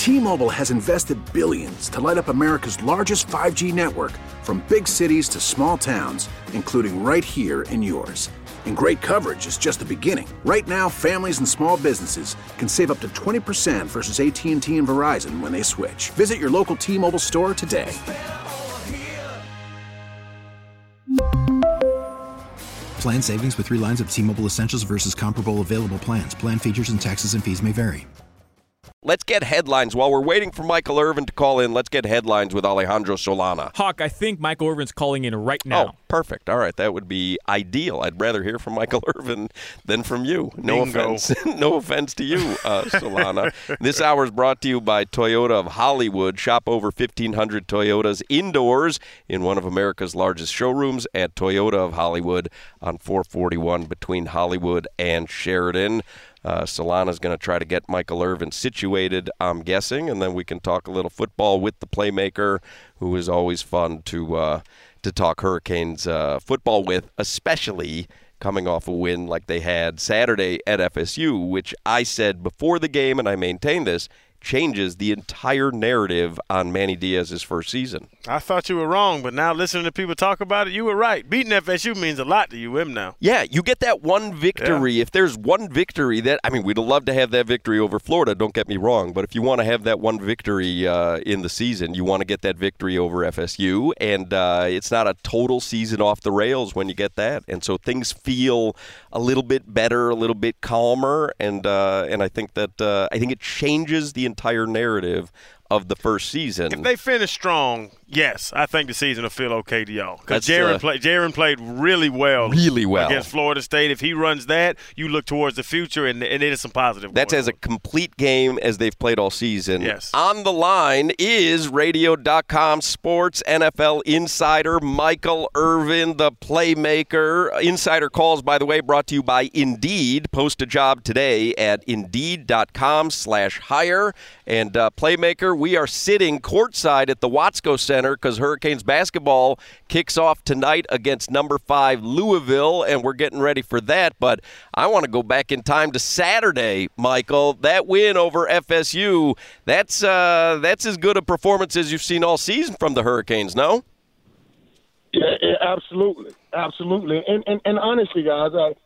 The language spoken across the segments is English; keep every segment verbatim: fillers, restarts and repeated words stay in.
T-Mobile has invested billions to light up America's largest five G network, from big cities to small towns, including right here in yours. And great coverage is just the beginning. Right now, families and small businesses can save up to twenty percent versus A T and T and Verizon when they switch. Visit your local T-Mobile store today. Plan savings with three lines of T-Mobile Essentials versus comparable available plans. Plan features and taxes and fees may vary. Let's get headlines. While we're waiting for Michael Irvin to call in, let's get headlines with Alejandro Solana. Hawk, I think Michael Irvin's calling in right now. Oh, perfect. All right, that would be ideal. I'd rather hear from Michael Irvin than from you. No Bingo. offense. No offense to you, uh, Solana. This hour is brought to you by Toyota of Hollywood. Shop over fifteen hundred Toyotas indoors in one of America's largest showrooms at Toyota of Hollywood on four forty-one between Hollywood and Sheridan. Uh, Solana's going to try to get Michael Irvin situated, I'm guessing, and then we can talk a little football with the playmaker, who is always fun to uh, to talk Hurricanes uh, football with, especially coming off a win like they had Saturday at F S U, which I said before the game, and I maintain this, changes the entire narrative on Manny Diaz's first season. I thought you were wrong, but now listening to people talk about it, you were right. Beating F S U means a lot to U M now. Yeah, you get that one victory. Yeah. If there's one victory that, I mean, we'd love to have that victory over Florida, don't get me wrong, but if you want to have that one victory uh, in the season, you want to get that victory over F S U, and uh, it's not a total season off the rails when you get that. And so things feel a little bit better, a little bit calmer, and uh, and I think that uh, I think it changes the entire narrative of the first season. If they finish strong, yes, I think the season will feel okay to y'all. Because That's, Jaron, uh, play, Jaron played really well, Really well. against Florida State. If he runs that, you look towards the future, and, and it is some positive. That's going as a on. complete game as they've played all season. Yes. On the line is radio dot com sports N F L insider Michael Irvin, the playmaker. Insider calls, by the way, brought to you by Indeed. Post a job today at Indeed.com slash hire. And uh, playmaker, we are sitting courtside at the Watsco Center because Hurricanes basketball kicks off tonight against number five Louisville, and we're getting ready for that. But I want to go back in time to Saturday, Michael. That win over F S U, that's uh, that's as good a performance as you've seen all season from the Hurricanes, no? Yeah, yeah, absolutely, absolutely. And and, and honestly, guys, I,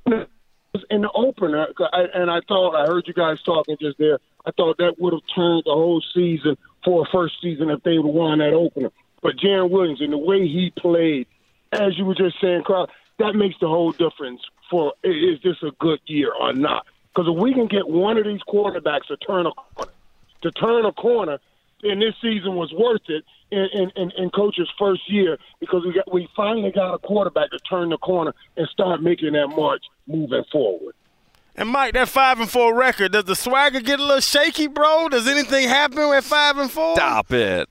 in the opener, I, and I thought I heard you guys talking just there. I thought that would have turned the whole season for a first season if they would have won that opener. But Jaron Williams and the way he played, as you were just saying, Carl, that makes the whole difference for is this a good year or not? Because if we can get one of these quarterbacks to turn a corner, to turn a corner, then this season was worth it in, in, in, in Coach's first year because we got we finally got a quarterback to turn the corner and start making that march moving forward. And, Mike, that five and four record, does the swagger get a little shaky, bro? Does anything happen at five and four? Stop it.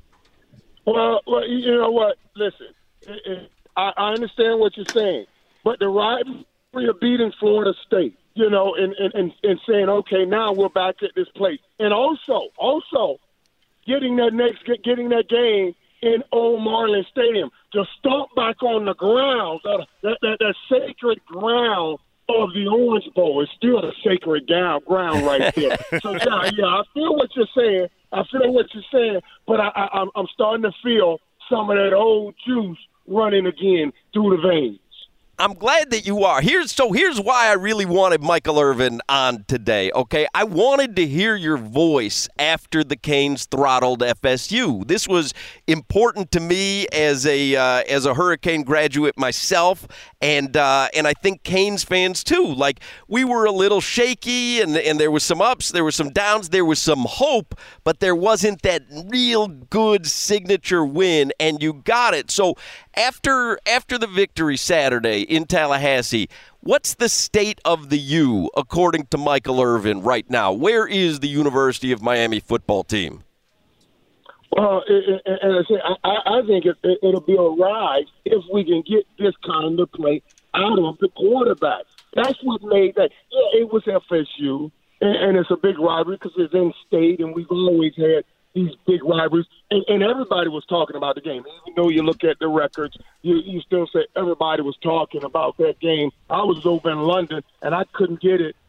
Well, well you know what? Listen, it, it, I, I understand what you're saying, but the rivalry of beating Florida State, you know, and, and, and, and saying, okay, now we're back at this place. And also, also getting that next, get, getting that game in Old Marlin Stadium, to stomp back on the ground, that, that, that, that sacred ground of the Orange Bowl is still a sacred ground, ground right there. So, yeah, yeah, I feel what you're saying. I feel what you're saying, but I, I, I'm, I'm starting to feel some of that old juice running again through the veins. I'm glad that you are. Here's so here's why I really wanted Michael Irvin on today, okay? I wanted to hear your voice after the Canes throttled F S U. This was important to me as a uh, as a Hurricane graduate myself, and uh, and I think Canes fans too. Like, we were a little shaky, and, and there was some ups, there were some downs, there was some hope, but there wasn't that real good signature win, and you got it. So after after the victory Saturday in Tallahassee, what's the state of the U, according to Michael Irvin, right now? Where is the University of Miami football team? Well, and I say, I, I think it, it, it'll be a rise if we can get this kind of play out of the quarterback. That's what made that. Yeah, it was F S U, and, and it's a big rivalry because it's in state, and we've always had these big rivalries, and, and everybody was talking about the game. Even though you look at the records, you, you still say everybody was talking about that game. I was over in London, and I couldn't get it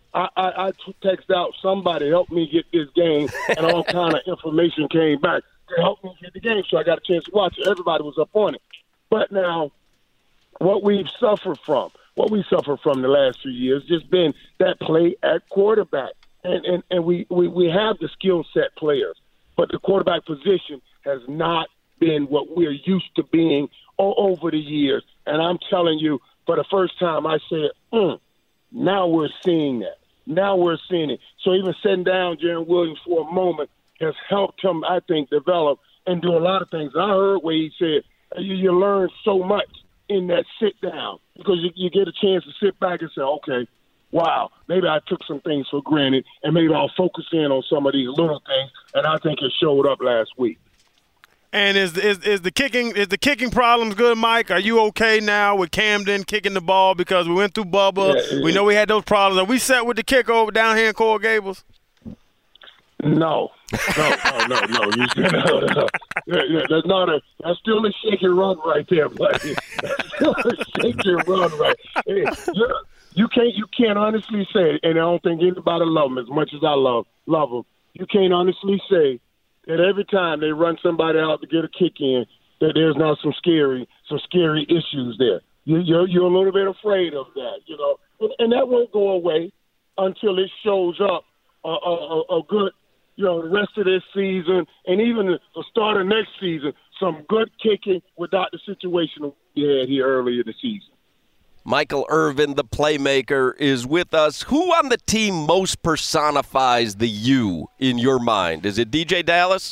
I, I, I text out somebody help me get this game, and all kind of information came back to help me get the game, so I got a chance to watch it. Everybody was up on it. But now, what we've suffered from, what we suffered from the last few years, just been that play at quarterback, and and, and we, we, we have the skill set players, but the quarterback position has not been what we're used to being all over the years. And I'm telling you, for the first time, I said, mm, now we're seeing that. Now we're seeing it. So even sitting down Jarren Williams for a moment has helped him, I think, develop and do a lot of things. I heard where he said, you, you learn so much in that sit down because you, you get a chance to sit back and say, okay, wow, maybe I took some things for granted, and maybe I'll focus in on some of these little things, and I think it showed up last week. And is is is the kicking is the kicking problems good, Mike? Are you okay now with Camden kicking the ball because we went through Bubba? Yeah, we know we had those problems. Are we set with the kick over down here in Coral Gables? No, no, no, no, no. You, no, no. Yeah, yeah, that's not a. That's still a shake and run right there, buddy. That's still a shake and run right. Hey, you can't you can't honestly say, and I don't think anybody love them as much as I love love them. You can't honestly say that every time they run somebody out to get a kick in, that there's not some scary, some scary issues there. You, you're you're a little bit afraid of that, you know, and, and that won't go away until it shows up a, a, a good, you know, the rest of this season and even the, the start of next season. Some good kicking without the situation we had here earlier in the season. Michael Irvin, the playmaker, is with us. Who on the team most personifies the you in your mind? Is it D J Dallas?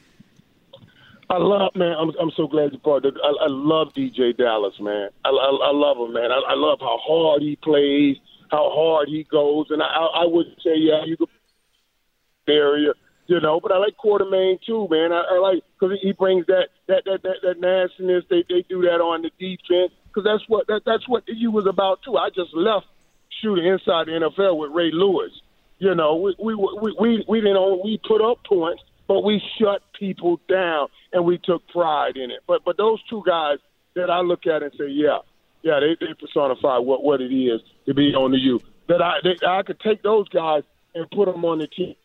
I love, man, I'm I'm so glad you brought that. I, I love D J Dallas, man. I, I, I love him, man. I, I love how hard he plays, how hard he goes. And I, I, I would say, yeah, you could area, you know, but I like Quartermain too, man. I, I like because he brings that that, that, that, that nastiness. They, they do that on the defense. Because that's what that, that's what you was about too. I just left shooting inside the N F L with Ray Lewis. You know, we we we we, we didn't only, we put up points, but we shut people down and we took pride in it. But but those two guys that I look at and say, yeah, yeah, they, they personify what, what it is to be on the U. That I they, I could take those guys and put them on the team,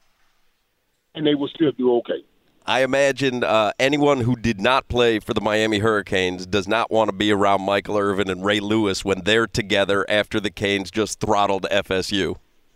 and they will still do okay. I imagine uh, anyone who did not play for the Miami Hurricanes does not want to be around Michael Irvin and Ray Lewis when they're together after the Canes just throttled F S U.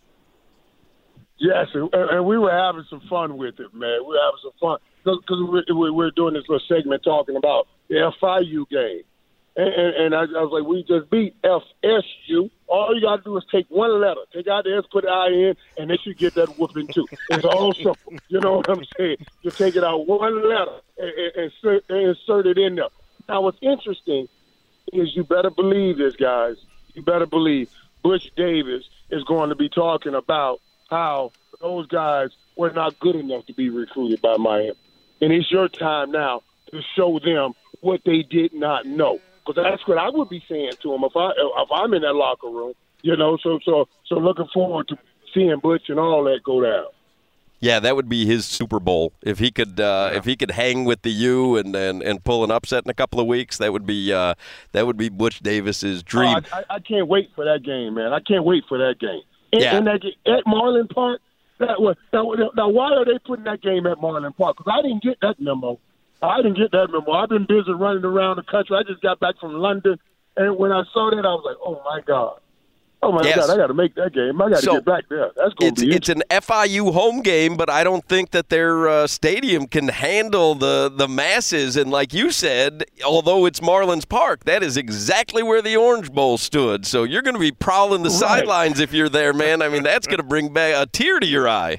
Yes, and, and we were having some fun with it, man. We were having some fun because we, we were doing this little segment talking about the F I U game. And, and, and I, I was like, we just beat F S U. All you got to do is take one letter. Take out the S, put the I in, and they should get that whooping too. It's all simple. You know what I'm saying? You take it out one letter and, and, insert, and insert it in there. Now, what's interesting is you better believe this, guys. You better believe Butch Davis is going to be talking about how those guys were not good enough to be recruited by Miami. And it's your time now to show them what they did not know. Because that's what I would be saying to them if I if I'm in that locker room, you know. So so so looking forward to seeing Butch and all that go down. Yeah, that would be his Super Bowl if he could uh, yeah. if he could hang with the U and, and, and pull an upset in a couple of weeks. That would be uh, that would be Butch Davis's dream. Oh, I, I can't wait for that game, man. I can't wait for that game. And, yeah. and that at Marlin Park. That was, that was, now why are they putting that game at Marlin Park? Because I didn't get that memo. I didn't get that memo. I've been busy running around the country. I just got back from London, and when I saw that, I was like, "Oh my God, oh my yes. God, I got to make that game. I got to so, get back there. That's going to be it's an F I U home game, but I don't think that their uh, stadium can handle the the masses. And like you said, although it's Marlins Park, that is exactly where the Orange Bowl stood. So you're going to be prowling the right. sidelines if you're there, man. I mean, that's going to bring back a tear to your eye.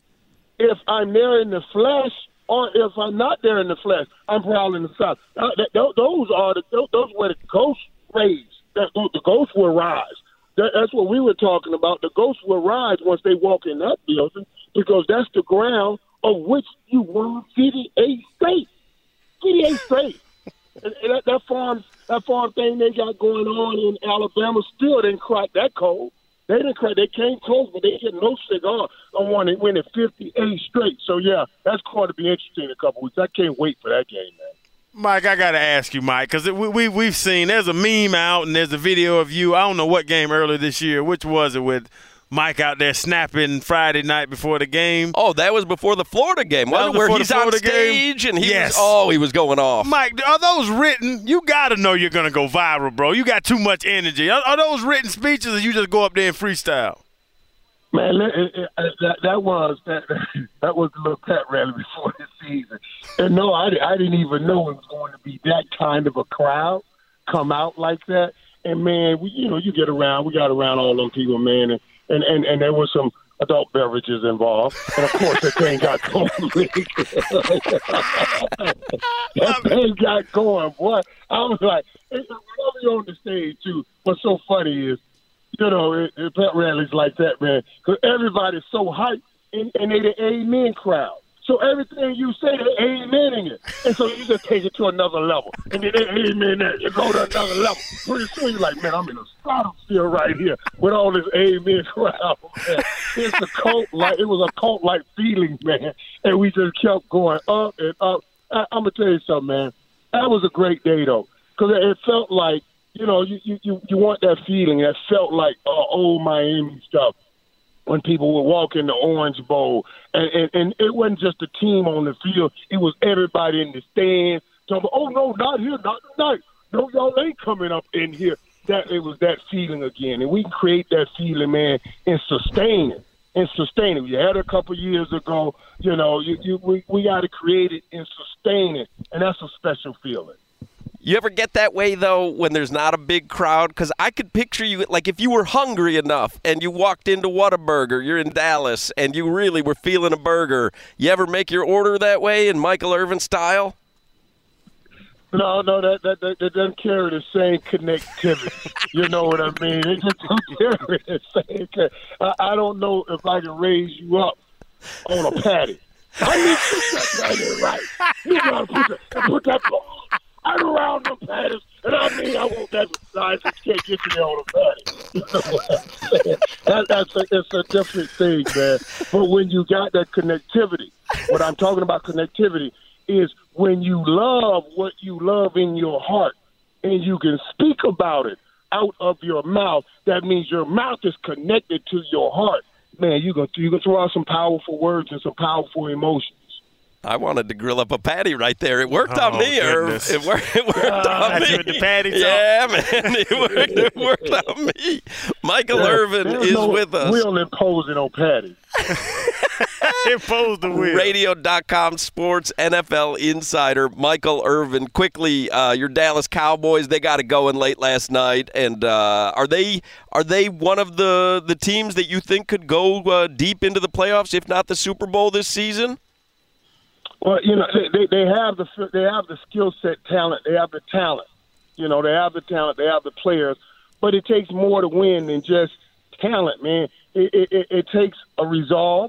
If I'm there in the flesh. Or if I'm not there in the flesh, I'm prowling the south. Uh, that, those are the those were the ghosts raised. That, the ghosts will rise. That, that's what we were talking about. The ghosts will rise once they walk in that building because that's the ground of which you won fifty-eight straight. fifty-eight straight. and, and that, that farm that farm thing they got going on in Alabama still didn't crack that code. They didn't crack. They came close, but they get no cigar on one. They win at fifty-eight straight. So, yeah, that's going to be interesting in a couple weeks. I can't wait for that game, man. Mike, I got to ask you, Mike, because we, we, we've seen there's a meme out and there's a video of you. I don't know what game earlier this year. Which was it with Mike out there snapping Friday night before the game. Oh, that was before the Florida game, wasn't it? Where he's on stage game? and he yes. was, oh, he was going off. Mike, are those written? You got to know you're going to go viral, bro. You got too much energy. Are, are those written speeches or you just go up there and freestyle? Man, it, it, that, that was that, that was the little pet rally before the season. And no, I, I didn't even know it was going to be that kind of a crowd come out like that. And, man, we, you know, you get around. We got around all them people, man, and, and, and, and there was some adult beverages involved. And, of course, that thing got going. That thing got going, boy. I was like, whenever you're on the stage, too, what's so funny is, you know, it, it pet rallies like that, man, because everybody's so hyped, and, and they the amen crowd. So everything you say, they're amening it. And so you just take it to another level. And then they amen that. You go to another level. Pretty soon you're like, man, I'm in a stratosphere right here with all this amen crowd, man. It's a cult like, it was a cult-like feeling, man. And we just kept going up and up. I, I'm going to tell you something, man. That was a great day, though, because it felt like, you know, you, you, you want that feeling that felt like uh, old Miami stuff. When people would walk in the Orange Bowl, and, and, and it wasn't just the team on the field, it was everybody in the stands talking, oh, no, not here, not tonight. No, y'all ain't coming up in here. That it was that feeling again, and we can create that feeling, man, and sustain it, and sustain it. We had it a couple years ago, you know, you, you, we, we got to create it and sustain it, and that's a special feeling. You ever get that way, though, when there's not a big crowd? Because I could picture you, like if you were hungry enough and you walked into Whataburger, you're in Dallas, and you really were feeling a burger, you ever make your order that way in Michael Irvin style? No, no, that that, that, that doesn't carry the same connectivity. You know what I mean? It just don't carry the same. I, I don't know if I can raise you up on a patty. I need to put that right, right. You gotta put that, put that right around the patties, and I mean, I want that size that can't get you there on the patty. You know what I'm saying? That, that's a, it's a different thing, man. But when you got that connectivity, what I'm talking about connectivity is when you love what you love in your heart and you can speak about it out of your mouth, that means your mouth is connected to your heart. Man, you're going you to throw out some powerful words and some powerful emotions. I wanted to grill up a patty right there. It worked oh, on me, goodness. Irv. It worked, it worked uh, on me. The patty yeah, man. It worked, it worked on me. Michael yeah, Irvin is no with us. We'll impose it on patty. Impose the wheel. Radio dot com sports N F L insider Michael Irvin. Quickly, uh, your Dallas Cowboys, they got it going late last night. And uh, are they are they one of the, the teams that you think could go uh, deep into the playoffs, if not the Super Bowl this season? Well, you know, they, they, they have the they have the skill set, talent. They have the talent. You know, they have the talent. They have the players. But it takes more to win than just talent, man. It, it, it takes a resolve.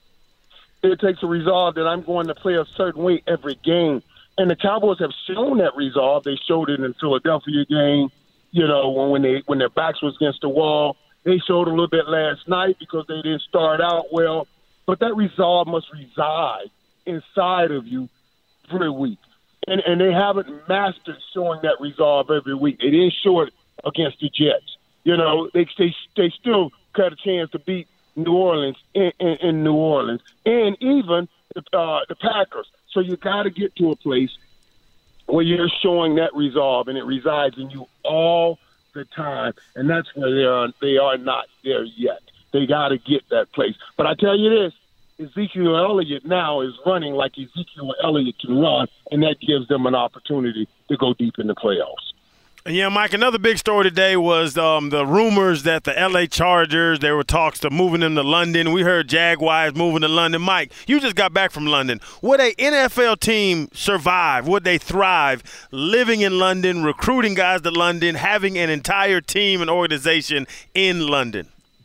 It takes a resolve that I'm going to play a certain way every game. And the Cowboys have shown that resolve. They showed it in the Philadelphia game, you know, when, when they when their backs was against the wall. They showed a little bit last night because they didn't start out well. But that resolve must reside inside of you every week. And and they haven't mastered showing that resolve every week. They didn't show it against the Jets. You know, they they, they still got a chance to beat New Orleans in, in, in New Orleans, and even the, uh, the Packers. So you got to get to a place where you're showing that resolve, and it resides in you all the time. And that's where they are. They are not there yet. They got to get that place. But I tell you this: Ezekiel Elliott now is running like Ezekiel Elliott can run, and that gives them an opportunity to go deep in the playoffs. Yeah, Mike, another big story today was um, the rumors that the L A Chargers, there were talks to moving them to London. We heard Jaguars moving to London. Mike, you just got back from London. Would a N F L team survive? Would they thrive living in London, recruiting guys to London, having an entire team and organization in London?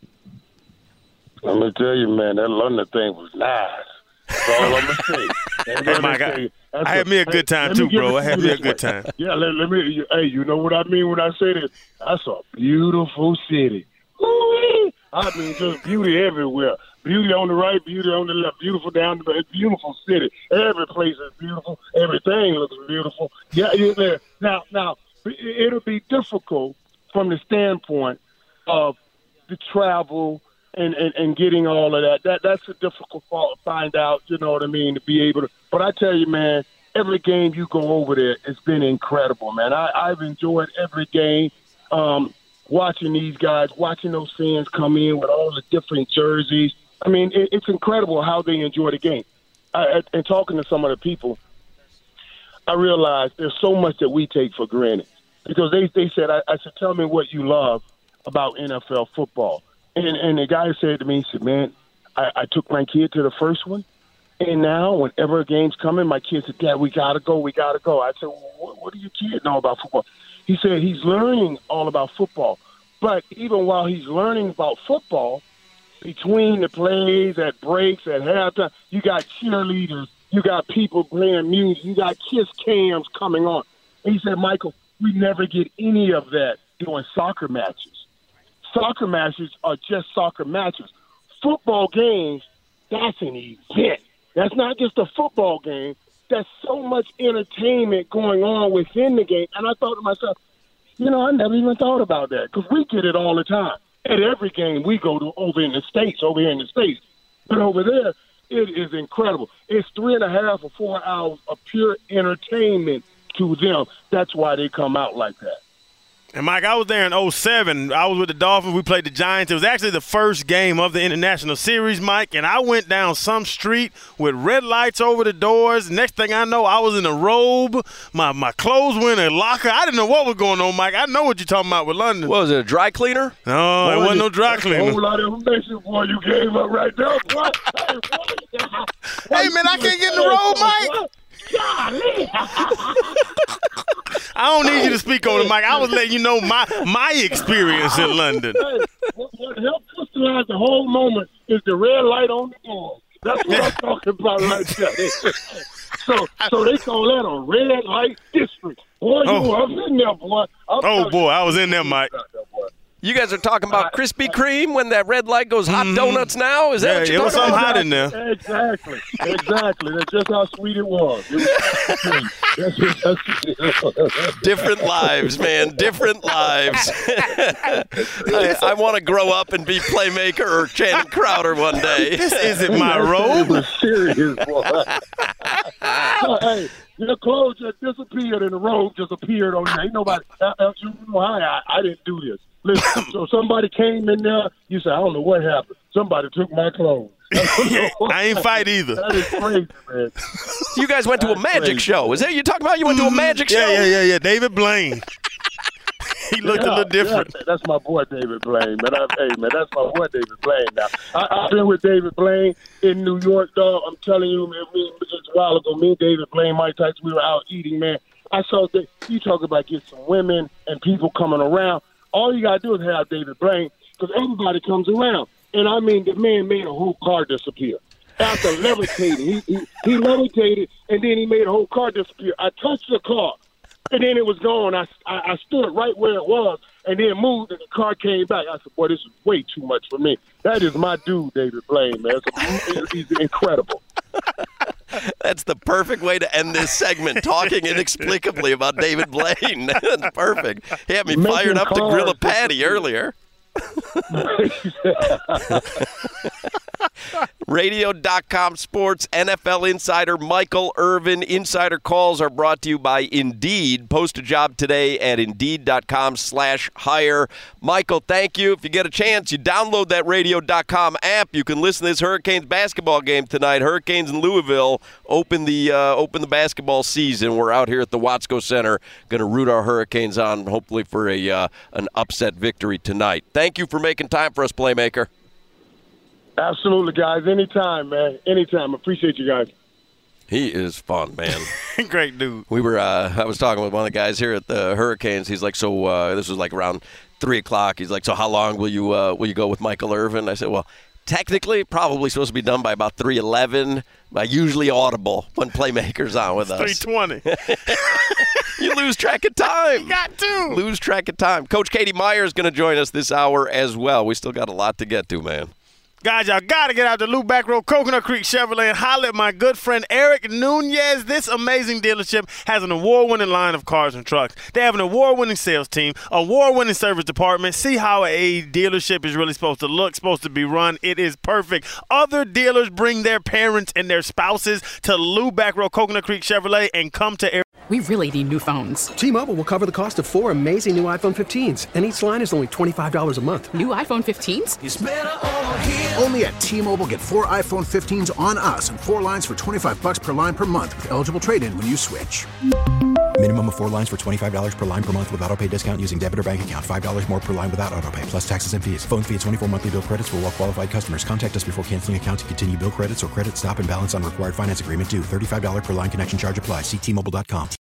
I'm going to tell you, man, that London thing was nice. That's all I'm going to say. Hey, Mike, I, I had me a good time, too, bro. I had me a good time. Yeah, let, let me. Hey, you know what I mean when I say this? That's a beautiful city. Ooh, I mean, just beauty everywhere. Beauty on the right, beauty on the left, beautiful down the back. Beautiful city. Every place is beautiful. Everything looks beautiful. Yeah, yeah. Now, now, it'll be difficult from the standpoint of the travel, and, and, and getting all of that. That that's a difficult part to find out, you know what I mean, to be able to. But I tell you, man, every game you go over there, it's been incredible, man. I, I've enjoyed every game, um, watching these guys, watching those fans come in with all the different jerseys. I mean, it, it's incredible how they enjoy the game. I, and talking to some of the people, I realized there's so much that we take for granted. Because they, they said, I, I said, tell me what you love about N F L football. And and the guy said to me, he said, man, I, I took my kid to the first one. And now whenever a game's coming, my kid said, Dad, we got to go, we got to go. I said, well, what, what do your kid know about football? He said he's learning all about football. But even while he's learning about football, between the plays, at breaks, at halftime, you got cheerleaders, you got people playing music, you got kiss cams coming on. And he said, Michael, we never get any of that during soccer matches. Soccer matches are just soccer matches. Football games, that's an event. That's not just a football game. There's so much entertainment going on within the game. And I thought to myself, you know, I never even thought about that because we get it all the time. At every game we go to over in the States, over here in the States. But over there, it is incredible. It's three and a half or four hours of pure entertainment to them. That's why they come out like that. And, Mike, I was there in oh seven. I was with the Dolphins. We played the Giants. It was actually the first game of the International Series, Mike, and I went down some street with red lights over the doors. Next thing I know, I was in a robe. My my clothes were in a locker. I didn't know what was going on, Mike. I know what you're talking about with London. What was it, a dry cleaner? No, it wasn't no dry cleaner. A whole lot of information, boy, you gave up right there. Boy. Hey, boy. Hey, man, I can't get in the robe, Mike. Golly. I don't need you to speak on it, Mike. I was letting you know my my experience in London. Hey, what, what helped crystallize the whole moment is the red light on the door. That's what I'm talking about right there. So, so they call that a red light district. Boy, you Oh. I'm in there, boy. I'm Oh, boy, I was in there, Mike. You guys are talking about Krispy Kreme when that red light goes hot donuts now? Is that Yeah, what you're it was talking something about? hot in there. Exactly, exactly. That's just how sweet it was. It was that's, that's, that's, Different lives, man. Different lives. I, I want to grow up and be playmaker or Channing Crowder one day. This isn't my It robe. was serious, boy. Hey, your clothes just disappeared and the robe just appeared on you. Ain't nobody. Uh, uh, you know, I, I didn't do this. Listen, so somebody came in there. You said, I don't know what happened. Somebody took my clothes. I ain't fight either. That is crazy, man. You guys went to a magic crazy. show. Is that what you're talking about? You went to a magic show? Yeah, yeah, yeah, yeah. David Blaine. He looked a Yeah, little different. yeah, that's my boy David Blaine, man. I, hey, man, that's my boy David Blaine. Now, I, I've been with David Blaine in New York, dog. I'm telling you, man. Me, just a while ago, me and David Blaine, Mike Tyson, we were out eating, man. I saw that you talk about get some women and people coming around. All you gotta do is have David Blaine because everybody comes around. And I mean, the man made a whole car disappear after levitating. He, he he levitated and then he made a whole car disappear. I touched the car. And then it was gone. I, I, I stood right where it was and then moved, and the car came back. I said, boy, this is way too much for me. That is my dude, David Blaine, man. It's, he's incredible. That's the perfect way to end this segment, talking inexplicably about David Blaine. That's perfect. He had me Making fired up to grill a cars patty disappear. earlier. Radio dot com Sports N F L insider Michael Irvin. Insider calls are brought to you by Indeed. Post a job today at Indeed dot com slash hire. Michael, thank you. If you get a chance, you download that Radio dot com app. You can listen to this Hurricanes basketball game tonight. Hurricanes in Louisville open the uh, open the basketball season. We're out here at the Watsco Center, going to root our Hurricanes on, hopefully for a uh, an upset victory tonight. Thank you for making time for us, Playmaker. Absolutely, guys. Anytime, man. Anytime. Appreciate you guys. He is fun, man. Great dude. We were, uh, I was talking with one of the guys here at the Hurricanes. He's like, so uh, this was like around three o'clock. He's like, so how long will you uh, will you go with Michael Irvin? I said, well, technically, probably supposed to be done by about three eleven. I usually audible when Playmaker's on with us. three twenty. You lose track of time. You got to. Lose track of time. Coach Katie Meyer is going to join us this hour as well. We still got a lot to get to, man. Guys, y'all got to get out to Loop Back Road, Coconut Creek Chevrolet, and holler at my good friend Eric Nunez. This amazing dealership has an award-winning line of cars and trucks. They have an award-winning sales team, award-winning service department. See how a dealership is really supposed to look, supposed to be run. It is perfect. Other dealers bring their parents and their spouses to Loop Back Road, Coconut Creek Chevrolet, and come to Eric. We really need new phones. T-Mobile will cover the cost of four amazing new iPhone fifteens, and each line is only twenty-five dollars a month. New iPhone fifteens? It's better over here. Only at T-Mobile, get four iPhone fifteens on us and four lines for twenty-five bucks per line per month with eligible trade-in when you switch. Minimum of four lines for twenty-five dollars per line per month with autopay discount using debit or bank account. five dollars more per line without autopay, plus taxes and fees. Phone fee at twenty-four monthly bill credits for well-qualified customers. Contact us before canceling account to continue bill credits or credit stop and balance on required finance agreement due. thirty-five dollars per line connection charge applies. See T Mobile dot com.